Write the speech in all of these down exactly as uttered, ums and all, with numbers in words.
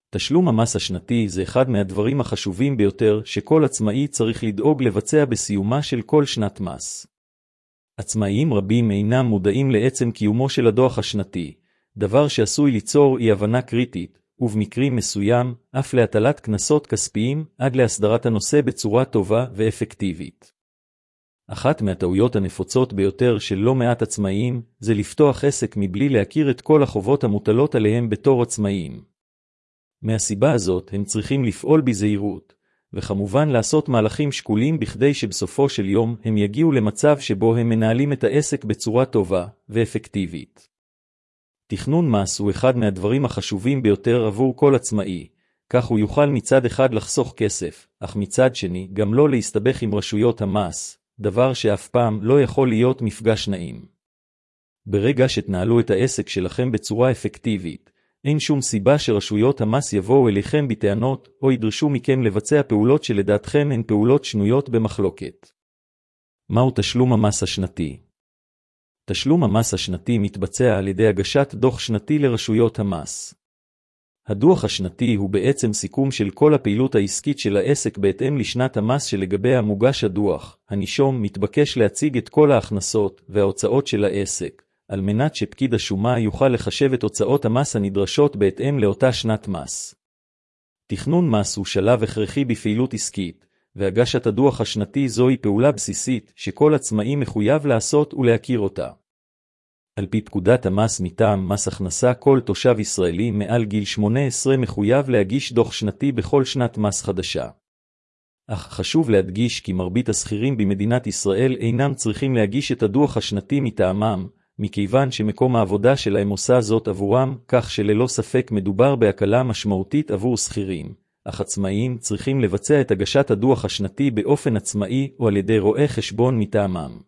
תשלום המס השנתי זה אחד מהדברים החשובים ביותר שכל עצמאי צריך לדאוג לבצע בסיומה של כל שנת מס. עצמאיים רבים אינם מודעים לעצם קיומו של הדוח השנתי, דבר שעשוי ליצור אי הבנה קריטית, ובמקרים מסוים, אף להטלת קנסות כספיים עד להסדרת הנושא בצורה טובה ואפקטיבית. אחת מהטעויות הנפוצות ביותר של לא מעט עצמאיים, זה לפתוח עסק מבלי להכיר את כל החובות המוטלות עליהם בתור עצמאיים. מהסיבה הזאת הם צריכים לפעול בזהירות, וכמובן לעשות מהלכים שקולים בכדי שבסופו של יום הם יגיעו למצב שבו הם מנהלים את העסק בצורה טובה ואפקטיבית. תכנון מס הוא אחד מהדברים החשובים ביותר עבור כל עצמאי, כך הוא יוכל מצד אחד לחסוך כסף, אך מצד שני גם לא להסתבך עם רשויות המס, דבר שאף פעם לא יכול להיות מפגש נעים. ברגע שתנהלו את העסק שלכם בצורה אפקטיבית, אין שום סיבה שרשויות המס יבואו אליכם בטענות או ידרשו מכם לבצע פעולות שלדעתכם הן פעולות שנויות במחלוקת. מהו תשלום המס השנתי? תשלום המס השנתי מתבצע על ידי הגשת דוח שנתי לרשויות המס. הדוח השנתי הוא בעצם סיכום של כל הפעילות העסקית של העסק בהתאם לשנת המס שלגביה מוגש הדוח. הנישום מתבקש להציג את כל ההכנסות וההוצאות של העסק, על מנת שפקיד השומה יוכל לחשב את הוצאות המס הנדרשות בהתאם לאותה שנת מס. תכנון מס הוא שלב הכרחי בפעילות עסקית, והגשת הדוח השנתי זוהי פעולה בסיסית שכל עצמאי מחויב לעשות ולהכיר אותה. על פי פקודת המס מטעם מס הכנסה, כל תושב ישראלי מעל גיל שמונה עשרה מחויב להגיש דוח שנתי בכל שנת מס חדשה. אך חשוב להדגיש כי מרבית השכירים במדינת ישראל אינם צריכים להגיש את הדוח השנתי מטעמם, מכיוון שמקום העבודה שלהם עושה זאת עבורם, כך שללא ספק מדובר בהקלה משמעותית עבור שכירים, אך עצמאיים צריכים לבצע את הגשת הדוח השנתי באופן עצמאי או על ידי רואה חשבון מטעמם.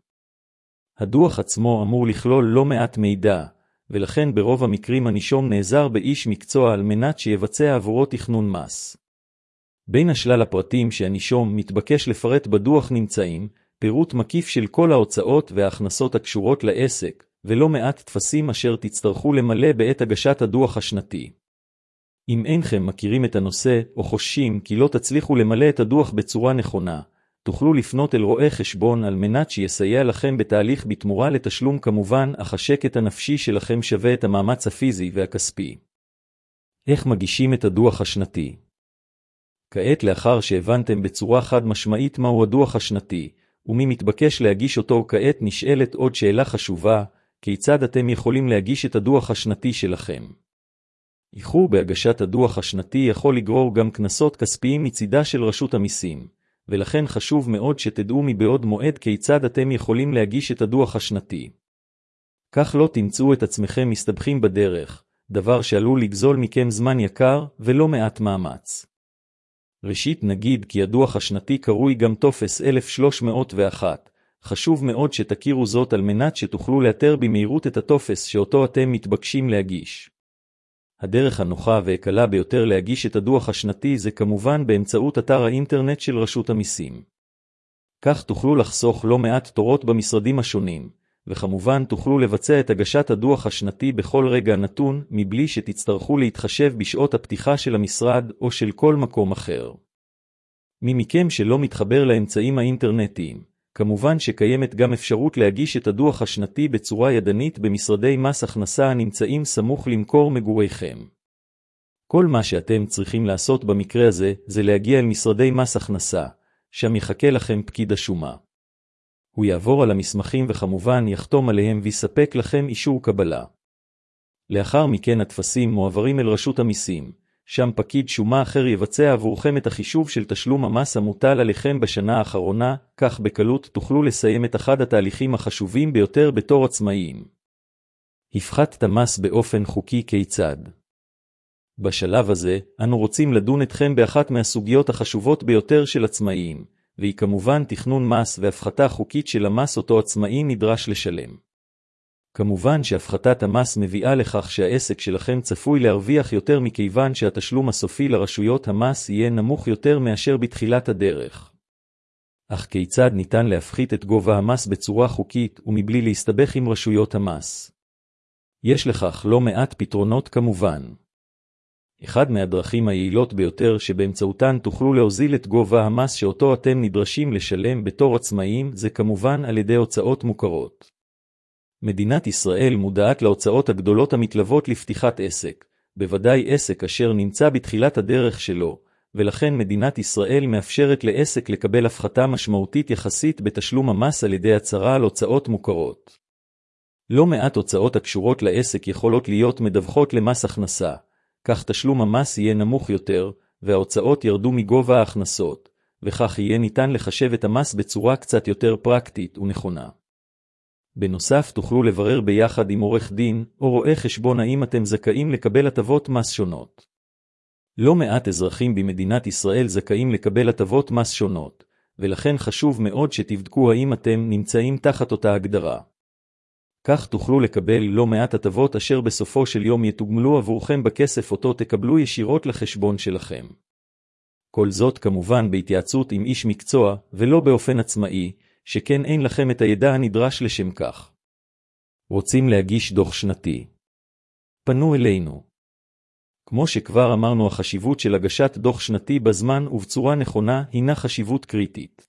הדוח עצמו אמור לכלול לא מעט מידע, ולכן ברוב המקרים הנישום נעזר באיש מקצוע על מנת שיבצע עבורו תכנון מס. בין השלל הפרטים שהנישום מתבקש לפרט בדוח נמצאים, פירוט מקיף של כל ההוצאות וההכנסות הקשורות לעסק, ולא מעט תפסים אשר תצטרכו למלא בעת הגשת הדוח השנתי. אם אינכם מכירים את הנושא או חוששים כי לא תצליחו למלא את הדוח בצורה נכונה, תוכלו לפנות אל רואה חשבון על מנת שיסייע לכם בתהליך בתמורה לתשלום כמובן, אך השקט הנפשי שלכם שווה את המאמץ הפיזי והכספי. איך מגישים את הדוח השנתי? כעת לאחר שהבנתם בצורה חד משמעית מהו הדוח השנתי, ומי מתבקש להגיש אותו, כעת נשאלת עוד שאלה חשובה, כיצד אתם יכולים להגיש את הדוח השנתי שלכם? איחור בהגשת הדוח השנתי יכול לגרור גם קנסות כספיים מצידה של רשות המיסים, ולכן חשוב מאוד שתדעו מבעוד מועד כיצד אתם יכולים להגיש את הדוח השנתי. כך לא תמצאו את עצמכם מסתבכים בדרך, דבר שעלול לגזול מכם זמן יקר ולא מעט מאמץ. ראשית נגיד כי הדוח השנתי קרוי גם טופס אלף שלוש מאות ואחת, חשוב מאוד שתכירו זאת על מנת שתוכלו לאתר במהירות את הטופס שאותו אתם מתבקשים להגיש. הדרך הנוחה והקלה ביותר להגיש את הדוח השנתי זה כמובן באמצעות אתר האינטרנט של רשות המיסים. כך תוכלו לחסוך לא מעט תורות במשרדים השונים, וכמובן תוכלו לבצע את הגשת הדוח השנתי בכל רגע נתון, מבלי שתצטרכו להתחשב בשעות הפתיחה של המשרד או של כל מקום אחר. מי מכם שלא מתחבר לאמצעים האינטרנטיים, כמובן שקיימת גם אפשרות להגיש את הדוח השנתי בצורה ידנית במשרדי מס הכנסה הנמצאים סמוך למקור מגוריכם. כל מה שאתם צריכים לעשות במקרה הזה, זה להגיע אל משרדי מס הכנסה, שם יחכה לכם פקיד השומה. הוא יעבור על המסמכים וכמובן יחתום עליהם ויספק לכם אישור קבלה. לאחר מכן הטפסים מועברים אל רשות המיסים, שם פקיד שומה אחר יבצע עבורכם את החישוב של תשלום המס המוטל עליכם בשנה האחרונה, כך בקלות תוכלו לסיים את אחד התהליכים החשובים ביותר בתור עצמאיים. הפחתת המס באופן חוקי כיצד? בשלב הזה, אנו רוצים לדון אתכם באחת מהסוגיות החשובות ביותר של עצמאיים, והיא כמובן תכנון מס והפחתה חוקית של המס אותו עצמאי נדרש לשלם. כמובן שהפחתת המס מביאה לכך שהעסק שלכם צפוי להרוויח יותר מכיוון שהתשלום הסופי לרשויות המס יהיה נמוך יותר מאשר בתחילת הדרך. אך כיצד ניתן להפחית את גובה המס בצורה חוקית ומבלי להסתבך עם רשויות המס? יש לכך לא מעט פתרונות כמובן. אחד מהדרכים היעילות ביותר שבאמצעותן תוכלו להוזיל את גובה המס שאותו אתם נדרשים לשלם בתור עצמאים זה כמובן על ידי הוצאות מוכרות. מדינת ישראל מודעת להוצאות הגדולות המתלוות לפתיחת עסק, בוודאי עסק אשר נמצא בתחילת הדרך שלו, ולכן מדינת ישראל מאפשרת לעסק לקבל הפחתה משמעותית יחסית בתשלום המס על ידי הצהרה על הוצאות מוכרות. לא מעט הוצאות הקשורות לעסק יכולות להיות מדווחות למס הכנסה, כך תשלום המס יהיה נמוך יותר, וההוצאות ירדו מגובה ההכנסות, וכך יהיה ניתן לחשב את המס בצורה קצת יותר פרקטית ונכונה. בנוסף תוכלו לברר ביחד עם עורך דין או רואה חשבון האם אתם זכאים לקבל הטבות מס שונות. לא מעט אזרחים במדינת ישראל זכאים לקבל הטבות מס שונות, ולכן חשוב מאוד שתבדקו האם אתם נמצאים תחת אותה הגדרה. כך תוכלו לקבל לא מעט הטבות אשר בסופו של יום יתוגמלו עבורכם בכסף אותו תקבלו ישירות לחשבון שלכם. כל זאת כמובן בהתייעצות עם איש מקצוע ולא באופן עצמאי, שכן אין לכם את הידע הנדרש לשם כך. רוצים להגיש דוח שנתי? פנו אלינו. כמו שכבר אמרנו, החשיבות של הגשת דוח שנתי בזמן ובצורה נכונה הינה חשיבות קריטית.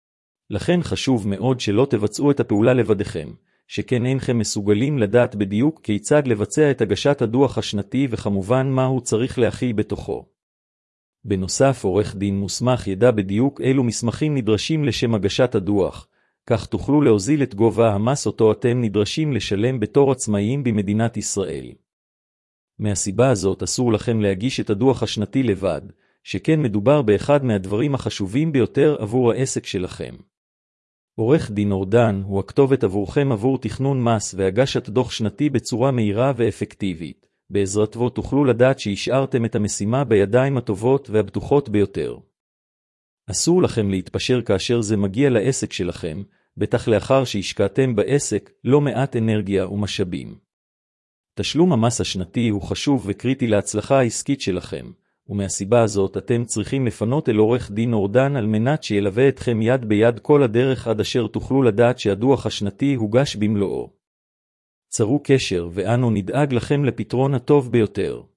לכן חשוב מאוד שלא תבצעו את הפעולה לבדכם, שכן אינכם מסוגלים לדעת בדיוק כיצד לבצע את הגשת הדוח השנתי וכמובן מה הוא צריך להכיל בתוכו. בנוסף, עורך דין מוסמך ידע בדיוק אילו מסמכים נדרשים לשם הגשת הדוח, כך תוכלו להוזיל את גובה המס אותו אתם נדרשים לשלם בתור עצמאיים במדינת ישראל. מהסיבה הזאת אסור לכם להגיש את הדוח השנתי לבד, שכן מדובר באחד מהדברים החשובים ביותר עבור העסק שלכם. עורך דין אורדן הוא הכתובת עבורכם עבור תכנון מס והגשת דוח שנתי בצורה מהירה ואפקטיבית. בעזרתו תוכלו לדעת שהשארתם את המשימה בידיים הטובות והבטוחות ביותר. אסור לכם להתפשר כאשר זה מגיע לעסק שלכם, בטח לאחר שהשקעתם בעסק לא מעט אנרגיה ומשאבים. תשלום המס השנתי הוא חשוב וקריטי להצלחה העסקית שלכם, ומהסיבה הזאת אתם צריכים לפנות אל עורך דין אורדן על מנת שילווה אתכם יד ביד כל הדרך עד אשר תוכלו לדעת שהדוח השנתי הוגש במלואו. צרו קשר ואנו נדאג לכם לפתרון הטוב ביותר.